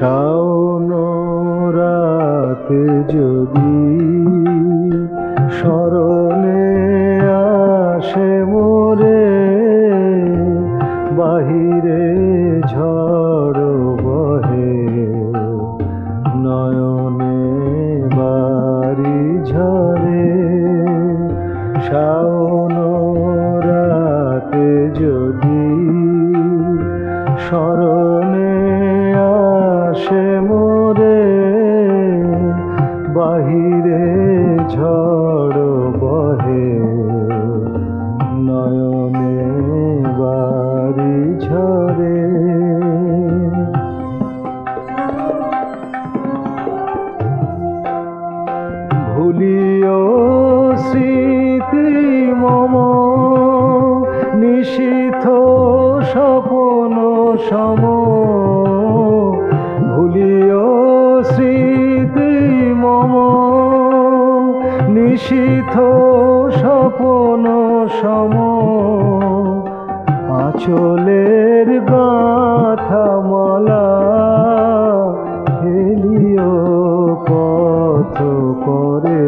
শাওন রাতে যদি স্মরণে আসে মোরে, বাহিরে ঝড় বহে নয়নে বাড়ি ঝরে। শাওন রাতে যদি স্মরণে আসে মোরে, বাহিরে ঝড় বহে নয়নে বাড়ি ঝরে। ভুলিও স্মৃতি মম নিশীথ স্বপ্ন সম। ভুলিও স্মৃতি মম নিশীথ স্বপ্ন সম। আঁচলের গাঁথা মালা ফেলিও পথ করে,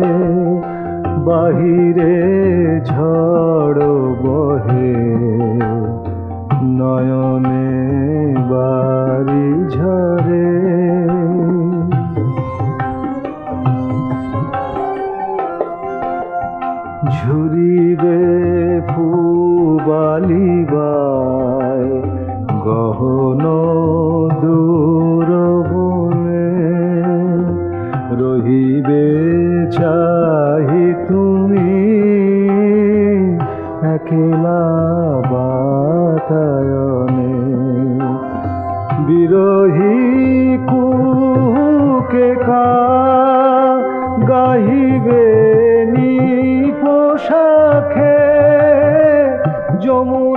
বাহিরে ঝড় বহে নয়নে বাড়ি ঝরে। ঝুরিবে পুবালিবায় গহন দূর বনে, রহিবে চাহি তুমি একলা বাতায়নে। বিরহী কুকে গাহিবে নিপোষাখে যমুনা